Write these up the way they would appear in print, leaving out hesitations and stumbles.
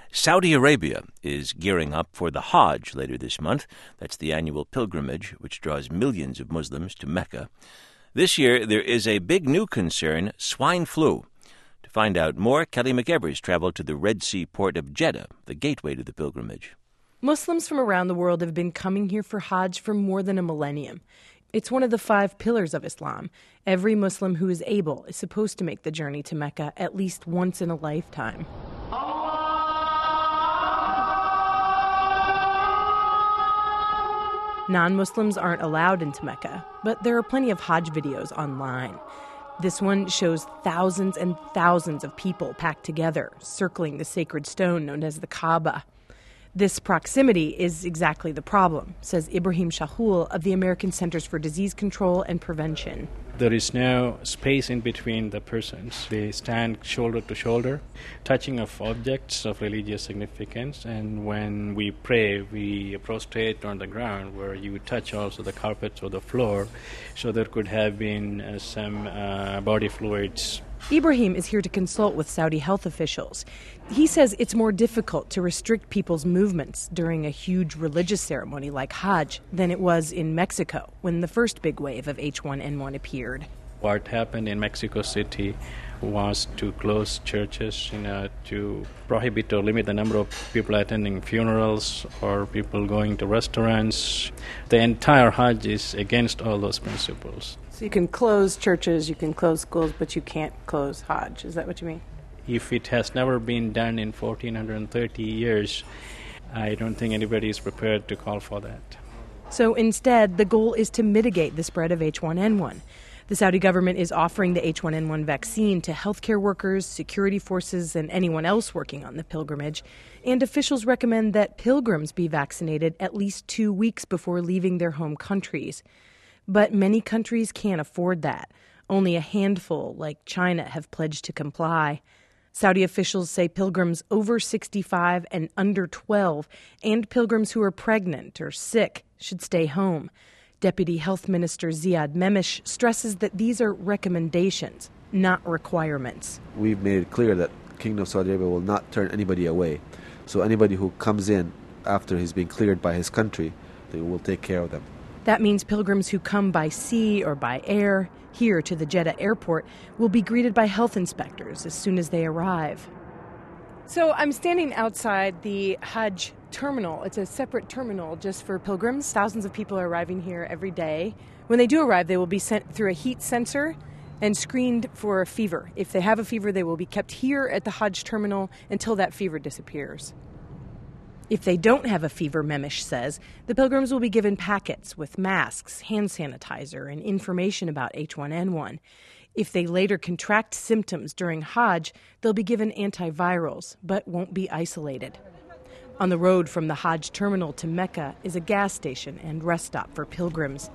Saudi Arabia is gearing up for the Hajj later this month. That's the annual pilgrimage which draws millions of Muslims to Mecca. This year, there is a big new concern, swine flu. To find out more, Kelly McEvers traveled to the Red Sea port of Jeddah, the gateway to the pilgrimage. Muslims from around the world have been coming here for Hajj for more than a millennium. It's one of the 5 pillars of Islam. Every Muslim who is able is supposed to make the journey to Mecca at least once in a lifetime. Non-Muslims aren't allowed into Mecca, but there are plenty of Hajj videos online. This one shows thousands and thousands of people packed together, circling the sacred stone known as the Kaaba. This proximity is exactly the problem, says Ibrahim Shahul of the American Centers for Disease Control and Prevention. There is no space in between the persons. They stand shoulder to shoulder, touching of objects of religious significance. And when we pray, we prostrate on the ground where you touch also the carpets or the floor. So there could have been some body fluids. Ibrahim is here to consult with Saudi health officials. He says it's more difficult to restrict people's movements during a huge religious ceremony like Hajj than it was in Mexico when the first big wave of H1N1 appeared. What happened in Mexico City was to close churches, to prohibit or limit the number of people attending funerals or people going to restaurants. The entire Hajj is against all those principles. So you can close churches, you can close schools, but you can't close Hajj. Is that what you mean? If it has never been done in 1430 years, I don't think anybody is prepared to call for that. So instead, the goal is to mitigate the spread of H1N1. The Saudi government is offering the H1N1 vaccine to healthcare workers, security forces, and anyone else working on the pilgrimage. And officials recommend that pilgrims be vaccinated at least 2 weeks before leaving their home countries. But many countries can't afford that. Only a handful, like China, have pledged to comply. Saudi officials say pilgrims over 65 and under 12 and pilgrims who are pregnant or sick should stay home. Deputy Health Minister Ziad Memesh stresses that these are recommendations, not requirements. We've made it clear that Kingdom of Saudi Arabia will not turn anybody away. So anybody who comes in after he's been cleared by his country, they will take care of them. That means pilgrims who come by sea or by air here to the Jeddah airport will be greeted by health inspectors as soon as they arrive. So I'm standing outside the Hajj terminal. It's a separate terminal just for pilgrims. Thousands of people are arriving here every day. When they do arrive, they will be sent through a heat sensor and screened for a fever. If they have a fever, they will be kept here at the Hajj terminal until that fever disappears. If they don't have a fever, Memesh says, the pilgrims will be given packets with masks, hand sanitizer, and information about H1N1. If they later contract symptoms during Hajj, they'll be given antivirals, but won't be isolated. On the road from the Hajj terminal to Mecca is a gas station and rest stop for pilgrims.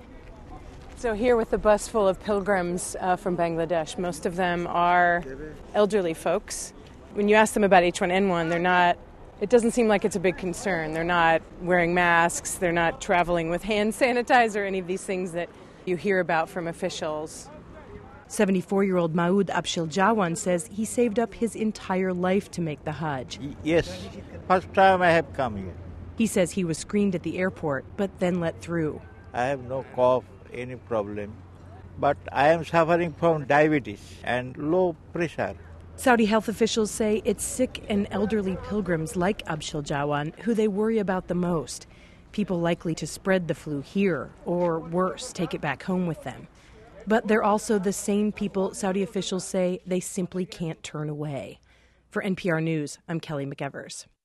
So here with the bus full of pilgrims from Bangladesh, most of them are elderly folks. When you ask them about H1N1, it doesn't seem like it's a big concern. They're not wearing masks, they're not traveling with hand sanitizer, any of these things that you hear about from officials. 74-year-old Maud Abshiljawan says he saved up his entire life to make the Hajj. Yes, first time I have come here. He says he was screened at the airport, but then let through. I have no cough, any problem, but I am suffering from diabetes and low pressure. Saudi health officials say it's sick and elderly pilgrims like Abshiljawan who they worry about the most. People likely to spread the flu here, or worse, take it back home with them. But they're also the same people Saudi officials say they simply can't turn away. For NPR News, I'm Kelly McEvers.